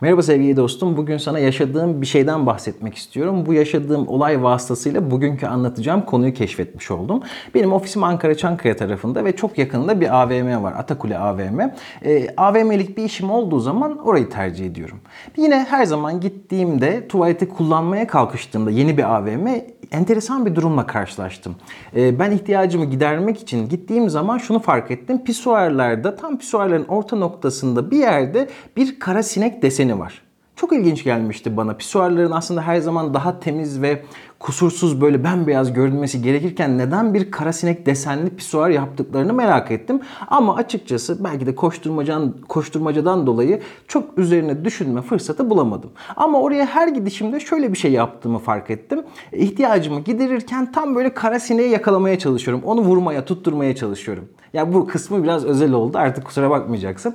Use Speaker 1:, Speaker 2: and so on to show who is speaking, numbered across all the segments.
Speaker 1: Merhaba sevgili dostum. Bugün sana yaşadığım bir şeyden bahsetmek istiyorum. Bu yaşadığım olay vasıtasıyla bugünkü anlatacağım konuyu keşfetmiş oldum. Benim ofisim Ankara Çankaya tarafında ve çok yakında bir AVM var. Atakule AVM. AVM'lik bir işim olduğu zaman orayı tercih ediyorum. Yine her zaman gittiğimde tuvaleti kullanmaya kalkıştığımda yeni bir AVM enteresan bir durumla karşılaştım. Ben ihtiyacımı gidermek için gittiğim zaman şunu fark ettim. Pisuarlarda tam pisuarların orta noktasında bir yerde bir kara sinek deseni var. Çok ilginç gelmişti bana. Pisuarların aslında her zaman daha temiz ve kusursuz böyle bembeyaz görünmesi gerekirken neden bir kara sinek desenli pisuar yaptıklarını merak ettim. Ama açıkçası belki de koşturmacadan dolayı çok üzerine düşünme fırsatı bulamadım. Ama oraya her gidişimde şöyle bir şey yaptığımı fark ettim. İhtiyacımı giderirken tam böyle kara sineği yakalamaya çalışıyorum. Onu vurmaya, tutturmaya çalışıyorum. Ya bu kısmı biraz özel oldu. Artık kusura bakmayacaksın.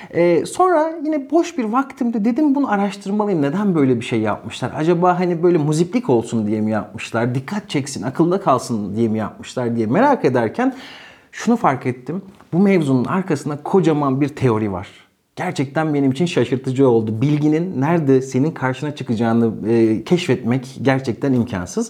Speaker 1: Sonra yine boş bir vaktimde dedim bunu araştırmalıyım. Neden böyle bir şey yapmışlar? Acaba hani böyle muziplik olsun diye mi yapmışlar? Dikkat çeksin, akılda kalsın diye mi yapmışlar diye merak ederken şunu fark ettim. Bu mevzunun arkasında kocaman bir teori var. Gerçekten benim için şaşırtıcı oldu. Bilginin nerede senin karşına çıkacağını keşfetmek gerçekten imkansız.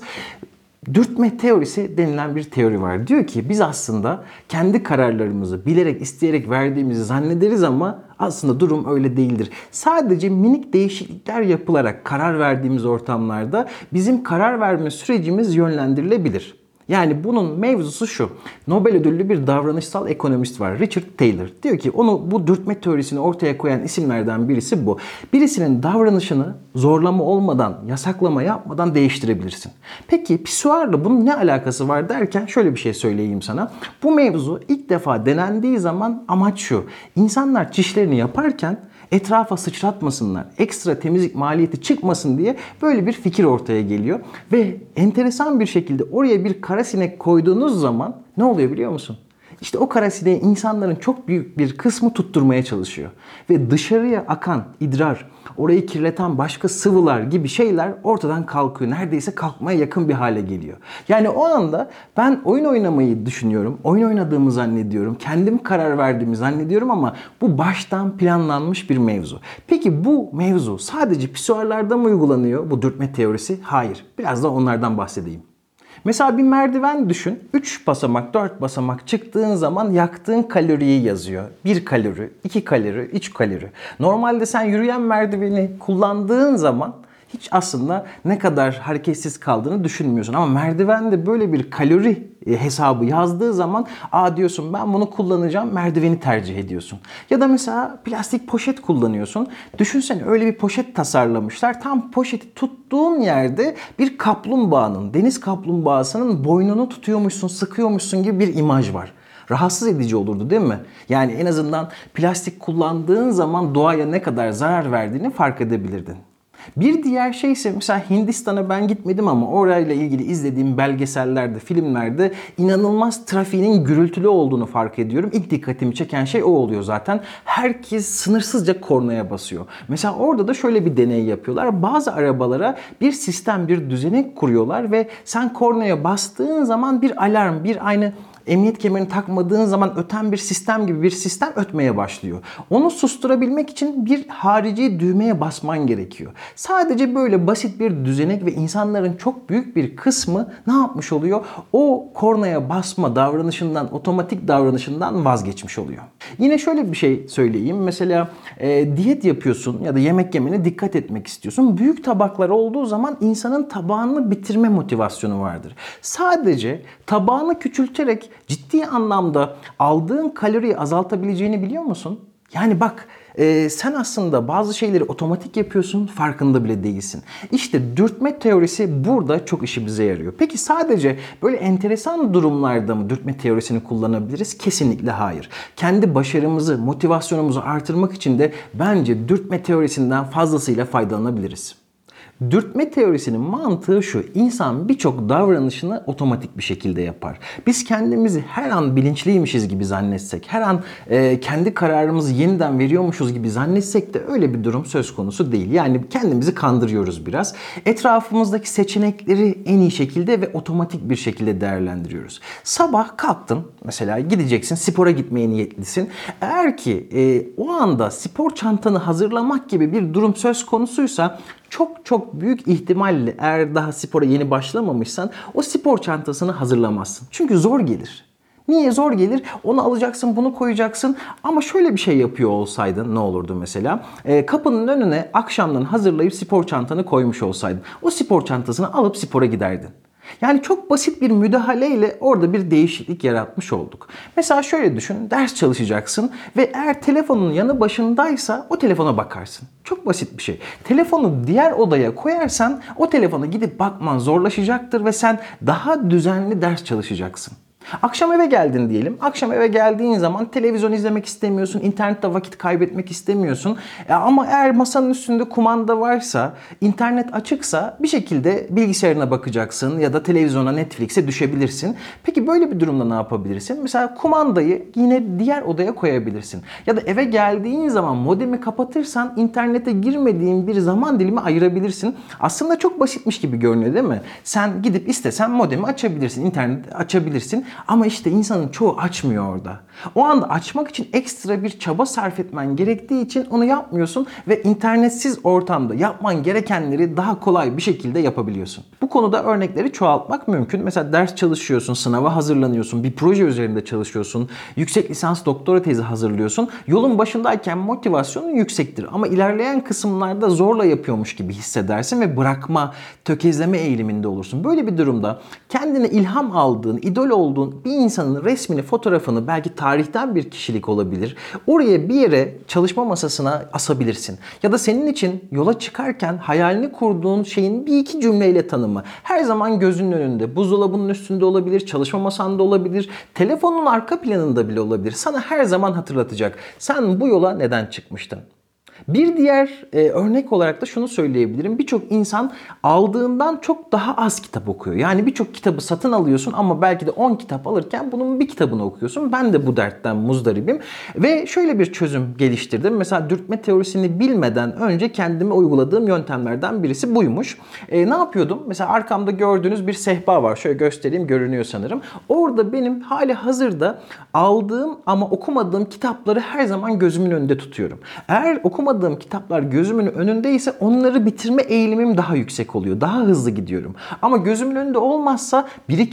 Speaker 1: Dürtme teorisi denilen bir teori var. Diyor ki biz aslında kendi kararlarımızı bilerek, isteyerek verdiğimizi zannederiz ama aslında durum öyle değildir. Sadece minik değişiklikler yapılarak karar verdiğimiz ortamlarda bizim karar verme sürecimiz yönlendirilebilir. Yani bunun mevzusu şu. Nobel ödüllü bir davranışsal ekonomist var. Richard Taylor. Diyor ki bu dürtme teorisini ortaya koyan isimlerden birisi bu. Birisinin davranışını zorlama olmadan, yasaklama yapmadan değiştirebilirsin. Peki pisuarla bunun ne alakası var derken şöyle bir şey söyleyeyim sana. Bu mevzu ilk defa denendiği zaman amaç şu. İnsanlar çişlerini yaparken etrafa sıçratmasınlar, ekstra temizlik maliyeti çıkmasın diye böyle bir fikir ortaya geliyor. Ve enteresan bir şekilde oraya bir kara sinek koyduğunuz zaman ne oluyor biliyor musun? İşte o kara sineği insanların çok büyük bir kısmı tutturmaya çalışıyor. Ve dışarıya akan idrar, orayı kirleten başka sıvılar gibi şeyler ortadan kalkıyor. Neredeyse kalkmaya yakın bir hale geliyor. Yani o anda ben oyun oynamayı düşünüyorum. Oyun oynadığımı zannediyorum. Kendim karar verdiğimi zannediyorum ama bu baştan planlanmış bir mevzu. Peki bu mevzu sadece pisuarlarda mı uygulanıyor bu dürtme teorisi? Hayır. Biraz da onlardan bahsedeyim. Mesela bir merdiven düşün. 3 basamak, 4 basamak çıktığın zaman yaktığın kaloriyi yazıyor. 1 kalori, 2 kalori, 3 kalori. Normalde sen yürüyen merdiveni kullandığın zaman hiç aslında ne kadar hareketsiz kaldığını düşünmüyorsun. Ama merdivende böyle bir kalori hesabı yazdığı zaman diyorsun ben bunu kullanacağım, merdiveni tercih ediyorsun. Ya da mesela plastik poşet kullanıyorsun. Düşünsene öyle bir poşet tasarlamışlar. Tam poşeti tuttuğun yerde bir kaplumbağanın, deniz kaplumbağasının boynunu tutuyormuşsun, sıkıyormuşsun gibi bir imaj var. Rahatsız edici olurdu değil mi? Yani en azından plastik kullandığın zaman doğaya ne kadar zarar verdiğini fark edebilirdin. Bir diğer şey ise mesela Hindistan'a ben gitmedim ama orayla ilgili izlediğim belgesellerde, filmlerde inanılmaz trafiğin gürültülü olduğunu fark ediyorum. İlk dikkatimi çeken şey o oluyor zaten. Herkes sınırsızca kornaya basıyor. Mesela orada da şöyle bir deney yapıyorlar. Bazı arabalara bir sistem, bir düzenek kuruyorlar ve sen kornaya bastığın zaman bir alarm, bir aynı emniyet kemerini takmadığın zaman öten bir sistem gibi bir sistem ötmeye başlıyor. Onu susturabilmek için bir harici düğmeye basman gerekiyor. Sadece böyle basit bir düzenek ve insanların çok büyük bir kısmı ne yapmış oluyor? O kornaya basma davranışından, otomatik davranışından vazgeçmiş oluyor. Yine şöyle bir şey söyleyeyim. Mesela diyet yapıyorsun ya da yemek yemene dikkat etmek istiyorsun. Büyük tabaklar olduğu zaman insanın tabağını bitirme motivasyonu vardır. Sadece tabağını küçülterek ciddi anlamda aldığın kaloriyi azaltabileceğini biliyor musun? Yani bak sen aslında bazı şeyleri otomatik yapıyorsun, farkında bile değilsin. İşte dürtme teorisi burada çok işimize yarıyor. Peki sadece böyle enteresan durumlarda mı dürtme teorisini kullanabiliriz? Kesinlikle hayır. Kendi başarımızı, motivasyonumuzu artırmak için de bence dürtme teorisinden fazlasıyla faydalanabiliriz. Dürtme teorisinin mantığı şu: İnsan birçok davranışını otomatik bir şekilde yapar. Biz kendimizi her an bilinçliymişiz gibi zannetsek, her an kendi kararımızı yeniden veriyormuşuz gibi zannetsek de öyle bir durum söz konusu değil. Yani kendimizi kandırıyoruz biraz. Etrafımızdaki seçenekleri en iyi şekilde ve otomatik bir şekilde değerlendiriyoruz. Sabah kalktın, mesela gideceksin, spora gitmeye niyetlisin. Eğer ki o anda spor çantanı hazırlamak gibi bir durum söz konusuysa çok büyük ihtimalle, eğer daha spora yeni başlamamışsan, o spor çantasını hazırlamazsın. Çünkü zor gelir. Niye zor gelir? Onu alacaksın, bunu koyacaksın. Ama şöyle bir şey yapıyor olsaydın ne olurdu mesela? Kapının önüne akşamdan hazırlayıp spor çantanı koymuş olsaydın, o spor çantasını alıp spora giderdin. Yani çok basit bir müdahaleyle orada bir değişiklik yaratmış olduk. Mesela şöyle düşün, ders çalışacaksın ve eğer telefonun yanı başındaysa o telefona bakarsın. Çok basit bir şey. Telefonu diğer odaya koyarsan o telefona gidip bakman zorlaşacaktır ve sen daha düzenli ders çalışacaksın. Akşam eve geldin diyelim. Akşam eve geldiğin zaman televizyon izlemek istemiyorsun, internette vakit kaybetmek istemiyorsun. Ama eğer masanın üstünde kumanda varsa, internet açıksa bir şekilde bilgisayarına bakacaksın ya da televizyona, Netflix'e düşebilirsin. Peki böyle bir durumda ne yapabilirsin? Mesela kumandayı yine diğer odaya koyabilirsin. Ya da eve geldiğin zaman modemi kapatırsan internete girmediğin bir zaman dilimi ayırabilirsin. Aslında çok basitmiş gibi görünüyor değil mi? Sen gidip istesen modemi açabilirsin, interneti açabilirsin. Ama işte insanın çoğu açmıyor orada. O anda açmak için ekstra bir çaba sarf etmen gerektiği için onu yapmıyorsun ve internetsiz ortamda yapman gerekenleri daha kolay bir şekilde yapabiliyorsun. Bu konuda örnekleri çoğaltmak mümkün. Mesela ders çalışıyorsun, sınava hazırlanıyorsun, bir proje üzerinde çalışıyorsun, yüksek lisans doktora tezi hazırlıyorsun. Yolun başındayken motivasyonun yüksektir ama ilerleyen kısımlarda zorla yapıyormuş gibi hissedersin ve bırakma, tökezleme eğiliminde olursun. Böyle bir durumda kendine ilham aldığın, idol olduğun bir insanın resmini, fotoğrafını, belki tarihten bir kişilik olabilir, oraya bir yere, çalışma masasına asabilirsin. Ya da senin için yola çıkarken hayalini kurduğun şeyin bir iki cümleyle tanımı. Her zaman gözünün önünde, buzdolabının üstünde olabilir, çalışma masanda olabilir, telefonun arka planında bile olabilir. Sana her zaman hatırlatacak: sen bu yola neden çıkmıştın? Bir diğer örnek olarak da şunu söyleyebilirim. Birçok insan aldığından çok daha az kitap okuyor. Yani birçok kitabı satın alıyorsun ama belki de 10 kitap alırken bunun bir kitabını okuyorsun. Ben de bu dertten muzdaribim. Ve şöyle bir çözüm geliştirdim. Mesela dürtme teorisini bilmeden önce kendime uyguladığım yöntemlerden birisi buymuş. Ne yapıyordum? Mesela arkamda gördüğünüz bir sehpa var. Şöyle göstereyim, görünüyor sanırım. Orada benim hali hazırda aldığım ama okumadığım kitapları her zaman gözümün önünde tutuyorum. Eğer okumadığım kitaplar gözümün önündeyse onları bitirme eğilimim daha yüksek oluyor. Daha hızlı gidiyorum. Ama gözümün önünde olmazsa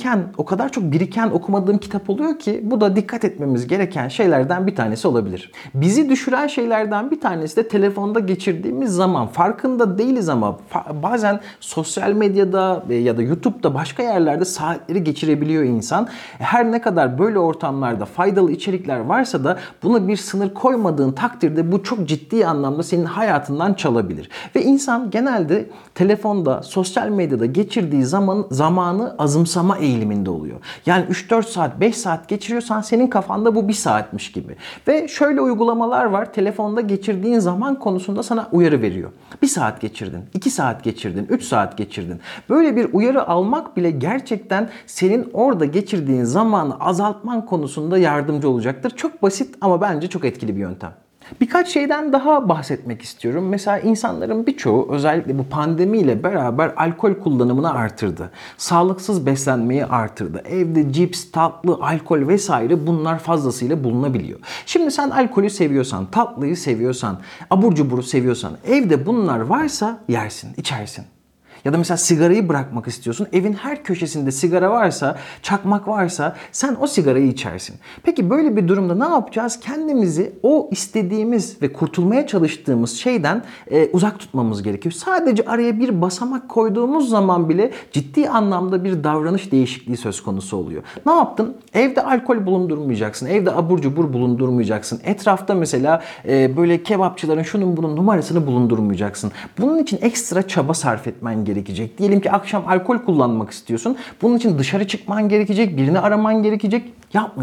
Speaker 1: o kadar çok biriken okumadığım kitap oluyor ki bu da dikkat etmemiz gereken şeylerden bir tanesi olabilir. Bizi düşüren şeylerden bir tanesi de telefonda geçirdiğimiz zaman. Farkında değiliz ama bazen sosyal medyada ya da YouTube'da, başka yerlerde saatleri geçirebiliyor insan. Her ne kadar böyle ortamlarda faydalı içerikler varsa da buna bir sınır koymadığın takdirde bu çok ciddi anlamda senin hayatından çalabilir. Ve insan genelde telefonda, sosyal medyada geçirdiği zamanı azımsama eğiliminde oluyor. Yani 3-4 saat, 5 saat geçiriyorsan senin kafanda bu 1 saatmiş gibi. Ve şöyle uygulamalar var. Telefonda geçirdiğin zaman konusunda sana uyarı veriyor. 1 saat geçirdin, 2 saat geçirdin, 3 saat geçirdin. Böyle bir uyarı almak bile gerçekten senin orada geçirdiğin zamanı azaltman konusunda yardımcı olacaktır. Çok basit ama bence çok etkili bir yöntem. Birkaç şeyden daha bahsetmek istiyorum. Mesela insanların birçoğu özellikle bu pandemiyle beraber alkol kullanımını artırdı. Sağlıksız beslenmeyi artırdı. Evde cips, tatlı, alkol vesaire bunlar fazlasıyla bulunabiliyor. Şimdi sen alkolü seviyorsan, tatlıyı seviyorsan, abur cuburu seviyorsan, evde bunlar varsa yersin, içersin. Ya da mesela sigarayı bırakmak istiyorsun. Evin her köşesinde sigara varsa, çakmak varsa sen o sigarayı içersin. Peki böyle bir durumda ne yapacağız? Kendimizi o istediğimiz ve kurtulmaya çalıştığımız şeyden uzak tutmamız gerekiyor. Sadece araya bir basamak koyduğumuz zaman bile ciddi anlamda bir davranış değişikliği söz konusu oluyor. Ne yaptın? Evde alkol bulundurmayacaksın. Evde abur cubur bulundurmayacaksın. Etrafta mesela böyle kebapçıların şunun bunun numarasını bulundurmayacaksın. Bunun için ekstra çaba sarf etmen gerekecek. Diyelim ki akşam alkol kullanmak istiyorsun. Bunun için dışarı çıkman gerekecek, birini araman gerekecek. Yapmıyorsun.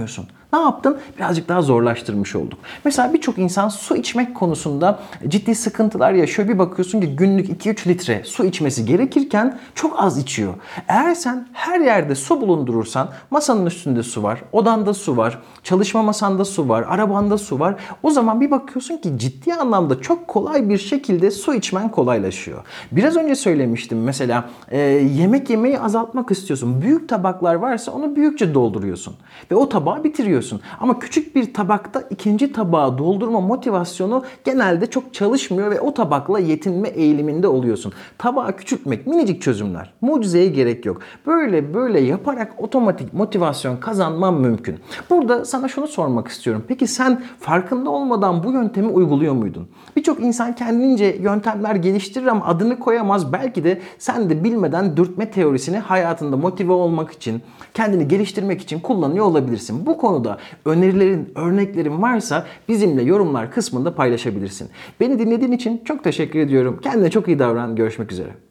Speaker 1: Ne yaptın? Birazcık daha zorlaştırmış olduk. Mesela birçok insan su içmek konusunda ciddi sıkıntılar yaşıyor. Bir bakıyorsun ki günlük 2-3 litre su içmesi gerekirken çok az içiyor. Eğer sen her yerde su bulundurursan, masanın üstünde su var, odanda su var, çalışma masanda su var, arabanda su var. O zaman bir bakıyorsun ki ciddi anlamda çok kolay bir şekilde su içmen kolaylaşıyor. Biraz önce söylemiştim mesela yemek yemeyi azaltmak istiyorsun. Büyük tabaklar varsa onu büyükçe dolduruyorsun ve o tabağı bitiriyorsun. Ama küçük bir tabakta ikinci tabağı doldurma motivasyonu genelde çok çalışmıyor ve o tabakla yetinme eğiliminde oluyorsun. Tabağı küçültmek minicik çözümler. Mucizeye gerek yok. Böyle yaparak otomatik motivasyon kazanman mümkün. Burada sana şunu sormak istiyorum. Peki sen farkında olmadan bu yöntemi uyguluyor muydun? Birçok insan kendince yöntemler geliştirir ama adını koyamaz. Belki de sen de bilmeden dürtme teorisini hayatında motive olmak için, kendini geliştirmek için kullanıyor olabilirsin. Bu konuda önerilerin, örneklerin varsa bizimle yorumlar kısmında paylaşabilirsin. Beni dinlediğin için çok teşekkür ediyorum. Kendine çok iyi davran. Görüşmek üzere.